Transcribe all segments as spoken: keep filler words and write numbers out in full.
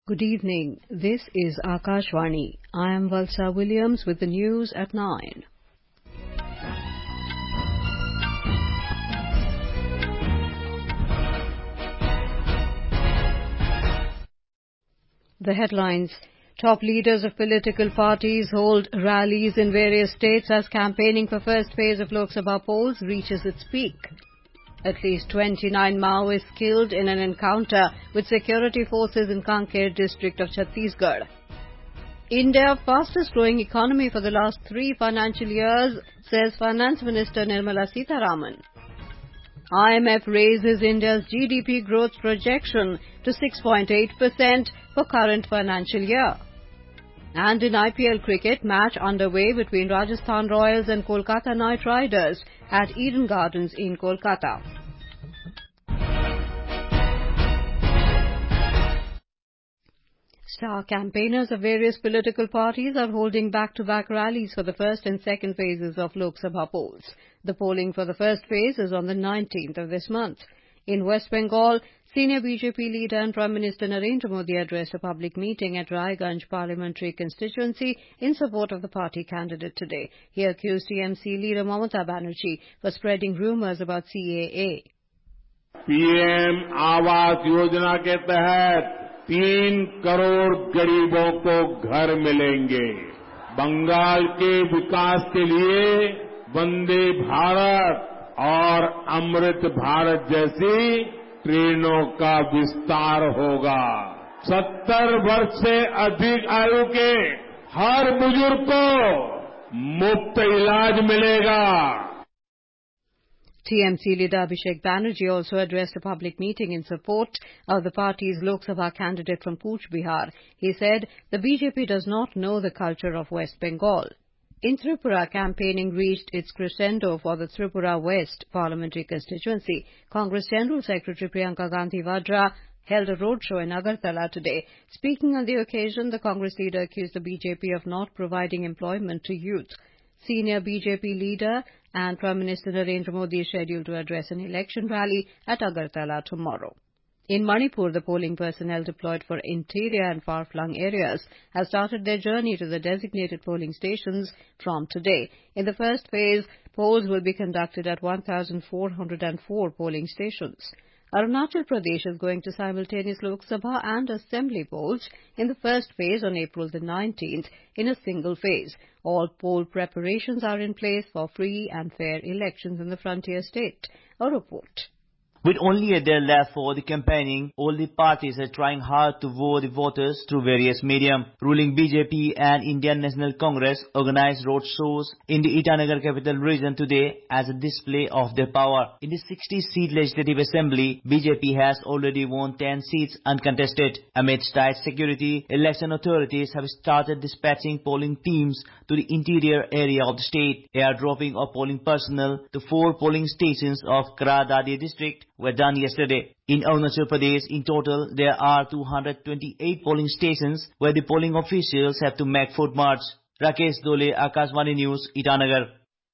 Good evening. This is Akashvani. I am Valsa Williams with the news at nine. The headlines. Top leaders of political parties hold rallies in various states as campaigning for first phase of Lok Sabha polls reaches its peak. At least twenty-nine Maoists killed in an encounter with security forces in Kanker district of Chhattisgarh. India, fastest growing economy for the last three financial years, says Finance Minister Nirmala Sitharaman. I M F raises India's G D P growth projection to six point eight percent for current financial year. And in I P L cricket, match underway between Rajasthan Royals and Kolkata Knight Riders at Eden Gardens in Kolkata. Star campaigners of various political parties are holding back-to-back rallies for the first and second phases of Lok Sabha polls. The polling for the first phase is on the nineteenth of this month. In West Bengal, senior B J P leader and Prime Minister Narendra Modi addressed a public meeting at Raiganj parliamentary constituency in support of the party candidate today. He accused T M C leader Mamata Banerjee for spreading rumours about C A A. P M Awas Yojana के तहत तीन करोड़ गरीबों को घर मिलेंगे. बंगाल के विकास के लिए वंदे भारत और अमृत भारत जैसी ट्रेनों का विस्तार होगा. सत्तर वर्ष से अधिक आयु के हर बुजुर्ग को मुफ्त इलाज मिलेगा. T M C leader Abhishek Banerjee also addressed a public meeting in support of the party's Lok Sabha candidate from Cooch Behar. He said the B J P does not know the culture of West Bengal. In Tripura, campaigning reached its crescendo for the Tripura West parliamentary constituency. Congress General Secretary Priyanka Gandhi Vadra held a roadshow in Agartala today. Speaking on the occasion, the Congress leader accused the B J P of not providing employment to youth. Senior B J P leader and Prime Minister Narendra Modi is scheduled to address an election rally at Agartala tomorrow. In Manipur, the polling personnel deployed for interior and far-flung areas have started their journey to the designated polling stations from today. In the first phase, polls will be conducted at one thousand four hundred four polling stations. Arunachal Pradesh is going to simultaneous Lok Sabha and Assembly polls in the first phase on April the nineteenth in a single phase. All poll preparations are in place for free and fair elections in the frontier state. A report. With only a day left for the campaigning, all the parties are trying hard to woo the voters through various medium. Ruling B J P and Indian National Congress organized road shows in the Itanagar capital region today as a display of their power. In the sixty-seat Legislative Assembly, B J P has already won ten seats uncontested. Amidst tight security, election authorities have started dispatching polling teams to the interior area of the state. Airdropping of polling personnel to four polling stations of Kra Dadi district were done yesterday. In Arunachal Pradesh, in total, there are two hundred twenty-eight polling stations where the polling officials have to make foot march. Rakesh Dole, Akashvani News, Itanagar.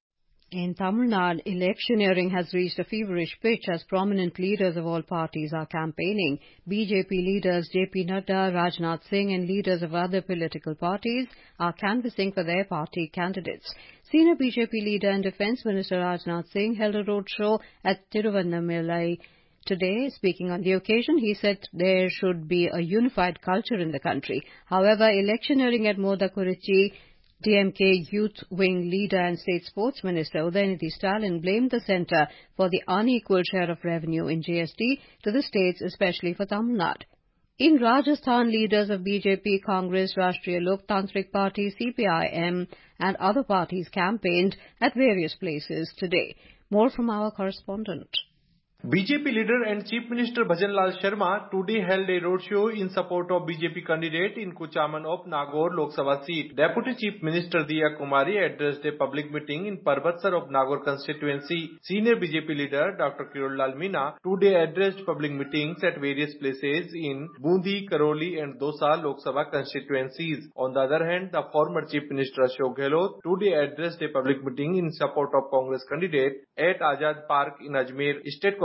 In Tamil Nadu, electioneering has reached a feverish pitch as prominent leaders of all parties are campaigning. B J P leaders J P Nadda, Rajnath Singh and leaders of other political parties are canvassing for their party candidates. Senior B J P leader and Defence Minister Rajnath Singh held a roadshow at Tiruvannamalai today. Speaking on the occasion, he said there should be a unified culture in the country. However, electioneering at Modakurichi, D M K Youth Wing leader and State Sports Minister Udayanidhi Stalin blamed the centre for the unequal share of revenue in G S T to the states, especially for Tamil Nadu. In Rajasthan, leaders of B J P, Congress, Rashtriya Loktantrik Party, C P I M and other parties campaigned at various places today. More from our correspondent. B J P leader and Chief Minister Bhajan Lal Sharma today held a roadshow in support of B J P candidate in Kuchaman of Nagaur Lok Sabha seat. Deputy Chief Minister Diya Kumari addressed a public meeting in Parbatsar of Nagaur constituency. Senior B J P leader Doctor Kirol Lal Meena today addressed public meetings at various places in Bundi, Karoli and Dosa Lok Sabha constituencies. On the other hand, the former Chief Minister Ashok Gehlot today addressed a public meeting in support of Congress candidate at Azad Park in Ajmer. State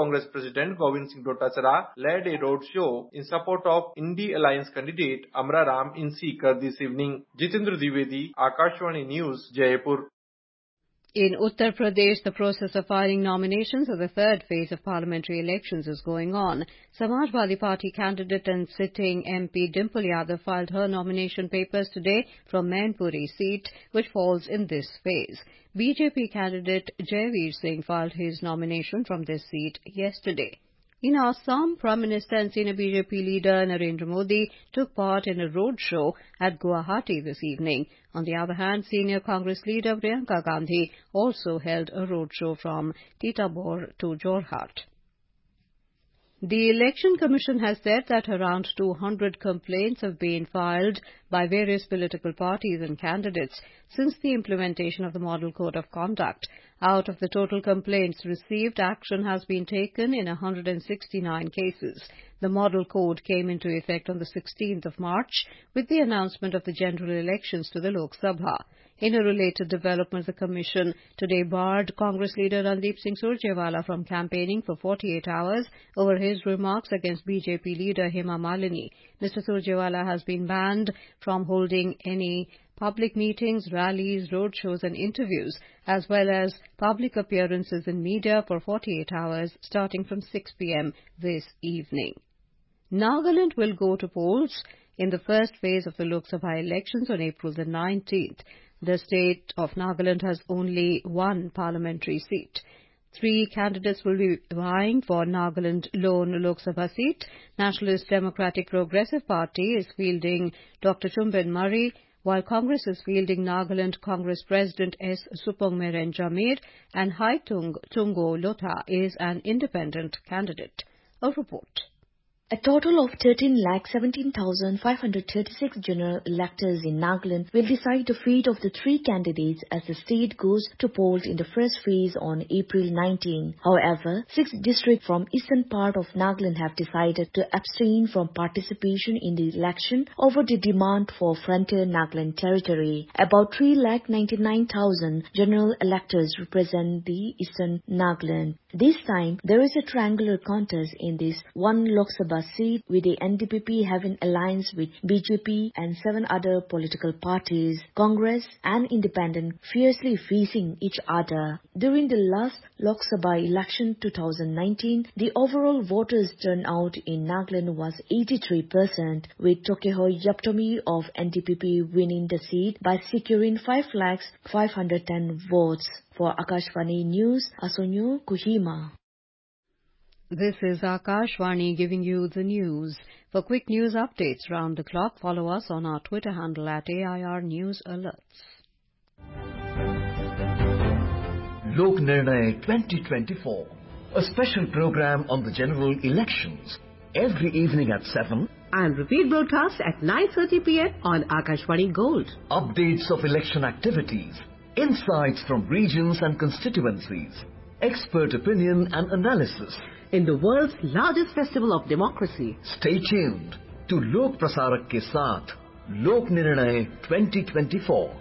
Congress President Govind Singh Dotachara led a roadshow in support of Indie Alliance candidate Amra Ram in Sikar this evening. Jitendra Dwivedi, Akashvani News, Jaipur. In Uttar Pradesh, the process of filing nominations for the third phase of parliamentary elections is going on. Samajwadi Party candidate and sitting M P Dimple Yadav filed her nomination papers today from Mainpuri seat, which falls in this phase. B J P candidate Jaiveer Singh filed his nomination from this seat yesterday. In Assam, Prime Minister and senior B J P leader Narendra Modi took part in a roadshow at Guwahati this evening. On the other hand, senior Congress leader Priyanka Gandhi also held a roadshow from Titaborh to Jorhat. The Election Commission has said that around two hundred complaints have been filed by various political parties and candidates since the implementation of the Model Code of Conduct. Out of the total complaints received, action has been taken in one hundred sixty-nine cases. The Model Code came into effect on the sixteenth of March with the announcement of the general elections to the Lok Sabha. In a related development, the Commission today barred Congress leader Randeep Singh Surjewala from campaigning for forty-eight hours over his remarks against B J P leader Hema Malini. Mister Surjewala has been banned from holding any public meetings, rallies, roadshows and interviews, as well as public appearances in media for forty-eight hours starting from six p m this evening. Nagaland will go to polls in the first phase of the Lok Sabha elections on April the nineteenth. The state of Nagaland has only one parliamentary seat. Three candidates will be vying for Nagaland lone Lok Sabha seat. Nationalist Democratic Progressive Party is fielding Doctor Chumben Murray, while Congress is fielding Nagaland Congress President S. Supongmeren Jamir, and Haitung Tungo Lotha is an independent candidate. A report. A total of thirteen lakh seventeen thousand five hundred thirty-six general electors in Nagaland will decide the fate of the three candidates as the state goes to polls in the first phase on April nineteenth. However, six districts from eastern part of Nagaland have decided to abstain from participation in the election over the demand for Frontier Nagaland territory. About three lakh ninety-nine thousand general electors represent the eastern Nagaland. This time, there is a triangular contest in this one Lok Sabha seat, with the N D P P having alliance with B J P and seven other political parties, Congress and Independent fiercely facing each other. During the last Lok Sabha election two thousand nineteen, the overall voters turnout in Nagaland was eighty-three percent, with Tokeho Yaptomi of N D P P winning the seat by securing five lakh five hundred ten votes. For Akashvani News, Asonyo Kohima. This is Akashvani giving you the news. For quick news updates round the clock, follow us on our Twitter handle at A I R News Alerts. Lok Nirnay twenty twenty-four, a special program on the general elections, every evening at seven and repeat broadcast at nine thirty p m on Akashvani Gold. Updates of election activities, insights from regions and constituencies, expert opinion and analysis. In the world's largest festival of democracy. Stay tuned to Lok Prasarak ke saath, Lok Nirnay twenty twenty-four.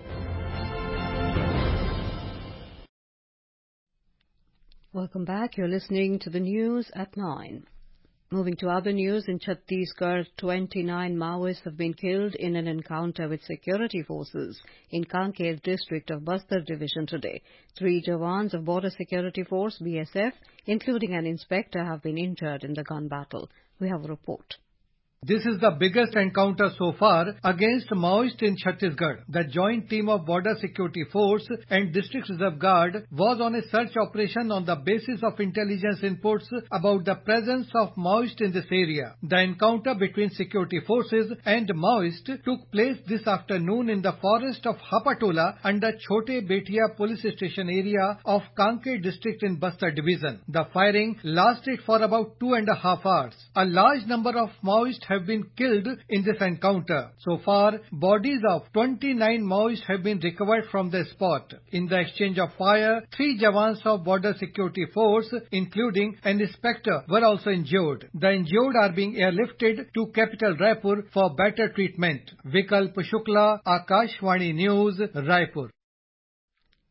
Welcome back. You're listening to the news at nine. Moving to other news, in Chhattisgarh, twenty-nine Maoists have been killed in an encounter with security forces in Kanker district of Bastar division today. Three Jawans of Border Security Force, B S F, including an inspector, have been injured in the gun battle. We have a report. This is the biggest encounter so far against Maoists in Chhattisgarh. The joint team of Border Security Force and District Reserve Guard was on a search operation on the basis of intelligence inputs about the presence of Maoists in this area. The encounter between security forces and Maoists took place this afternoon in the forest of Hapatola under Chote Betia police station area of Kanker district in Bastar division. The firing lasted for about two and a half hours. A large number of Maoists have been killed in this encounter. So far, bodies of twenty-nine Maoists have been recovered from the spot. In the exchange of fire, three Jawans of Border Security Force, including an inspector, were also injured. The injured are being airlifted to capital Raipur for better treatment. Vikalp Shukla, Akashvani News, Raipur.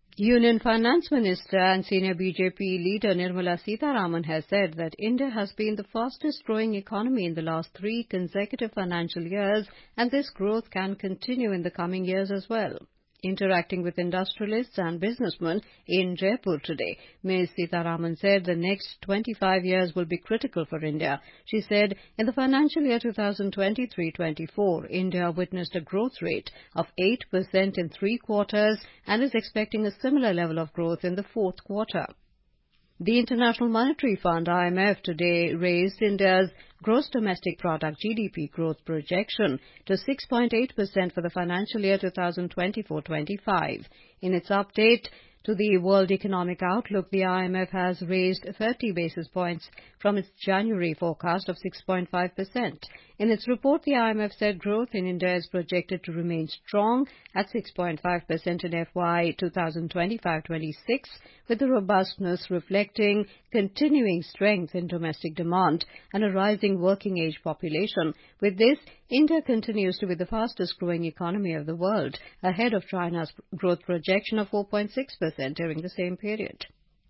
Union Finance Minister and senior B J P leader Nirmala Sitharaman has said that India has been the fastest growing economy in the last three consecutive financial years, and this growth can continue in the coming years as well. Interacting with industrialists and businessmen in Jaipur today, Miz Sitharaman said the next twenty-five years will be critical for India. She said in the financial year twenty twenty-three twenty-four, India witnessed a growth rate of eight percent in three quarters and is expecting a similar level of growth in the fourth quarter. The International Monetary Fund, I M F, today raised India's gross domestic product G D P growth projection to six point eight percent for the financial year twenty twenty-four twenty-five. In its update to the World Economic Outlook, the I M F has raised thirty basis points from its January forecast of six point five percent. In its report, the I M F said growth in India is projected to remain strong at six point five percent in F Y twenty twenty-five twenty-six, with the robustness reflecting continuing strength in domestic demand and a rising working age population. With this, India continues to be the fastest growing economy of the world, ahead of China's growth projection of four point six percent during the same period.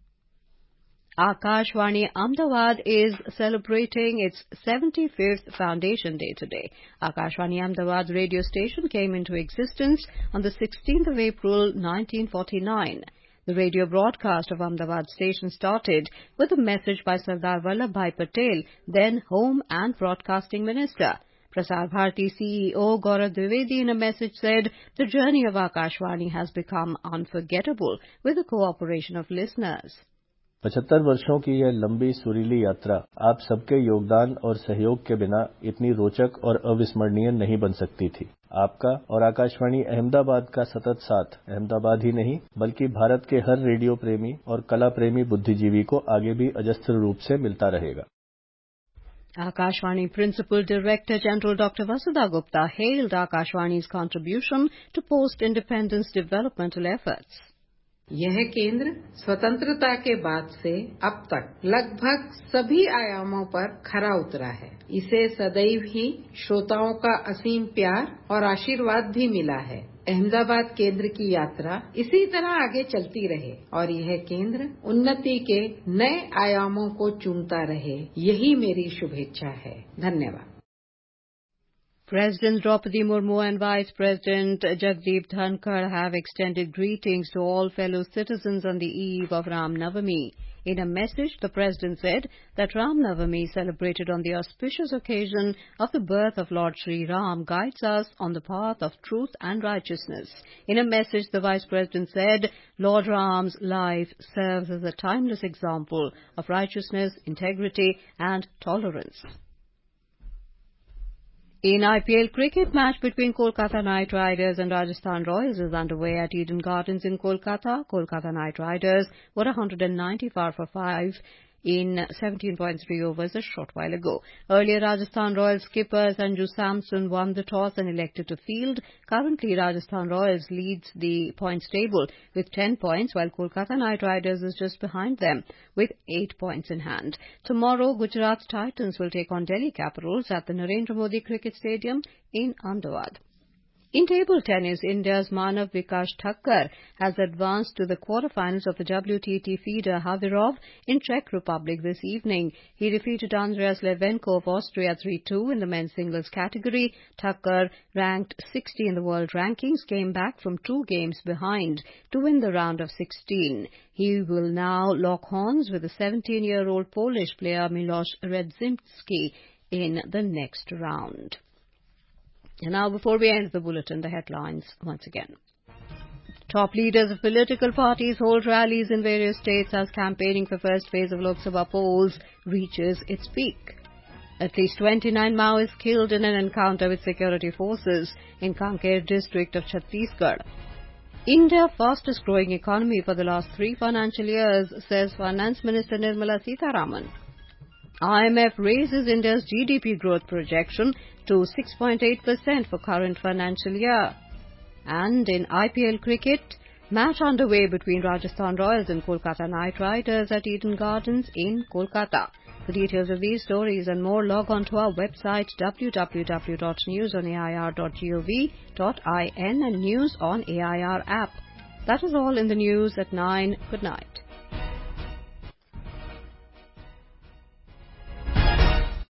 Akashvani Ahmedabad is celebrating its seventy-fifth Foundation Day today. Akashvani Ahmedabad radio station came into existence on the sixteenth of April nineteen forty-nine. The radio broadcast of Ahmedabad station started with a message by Sardar Vallabhbhai Patel, then Home and Broadcasting Minister. Prasar Bharati C E O Gaurav Dwivedi in a message said, the journey of Akashvani has become unforgettable with the cooperation of listeners. पचहत्तर वर्षों की यह लंबी सुरीली यात्रा आप सबके योगदान और सहयोग के बिना इतनी रोचक और अविस्मरणीय नहीं बन सकती थी। आपका और आकाशवाणी अहमदाबाद का सतत साथ अहमदाबाद ही नहीं बल्कि भारत के हर रेडियो प्रेमी और कला प्रेमी बुद्धिजीवी को आगे भी अजस्त्र रूप से मिलता रहेगा। Akashvani Principal Director General Doctor Vasudha Gupta hailed Akashvani's contribution to post-independence developmental efforts. यह केंद्र स्वतंत्रता के बाद से अब तक लगभग सभी आयामों पर खरा उतरा है। इसे सदैव ही श्रोताओं का असीम प्यार और आशीर्वाद भी मिला है। अहमदाबाद केंद्र की यात्रा इसी तरह आगे चलती रहे और यह केंद्र उन्नति के नए आयामों को चूमता रहे, यही मेरी शुभेच्छा है। धन्यवाद। President Draupadi Murmu and Vice President Jagdeep Dhankar have extended greetings to all fellow citizens on the eve of Ram Navami. In a message, the President said that Ram Navami, celebrated on the auspicious occasion of the birth of Lord Sri Ram, guides us on the path of truth and righteousness. In a message, the Vice President said, Lord Ram's life serves as a timeless example of righteousness, integrity and tolerance. In I P L cricket, match between Kolkata Knight Riders and Rajasthan Royals is underway at Eden Gardens in Kolkata. Kolkata Knight Riders were one hundred ninety-five for five in seventeen point three overs a short while ago. Earlier, Rajasthan Royals skipper Sanju Samson won the toss and elected to field. Currently, Rajasthan Royals leads the points table with ten points, while Kolkata Knight Riders is just behind them with eight points in hand. Tomorrow, Gujarat Titans will take on Delhi Capitals at the Narendra Modi Cricket Stadium in Ahmedabad. In table tennis, India's Manav Vikas Thakkar has advanced to the quarterfinals of the W T T feeder Havirov in Czech Republic this evening. He defeated Andreas Levenko of Austria three two in the men's singles category. Thakkar, ranked sixty in the world rankings, came back from two games behind to win the round of sixteen. He will now lock horns with the seventeen-year-old Polish player Milosz Redzimski in the next round. And now, before we end the bulletin, the headlines once again. Top leaders of political parties hold rallies in various states as campaigning for first phase of Lok Sabha polls reaches its peak. At least twenty-nine Maoists killed in an encounter with security forces in Kanker district of Chhattisgarh. India fastest growing economy for the last three financial years, says Finance Minister Nirmala Sitharaman. I M F raises India's G D P growth projection to six point eight percent for current financial year. And in I P L cricket, match underway between Rajasthan Royals and Kolkata Knight Riders at Eden Gardens in Kolkata. For details of these stories and more, log on to our website w w w dot news on a i r dot gov dot in and News on A I R app. That is all in the news at nine. Good night.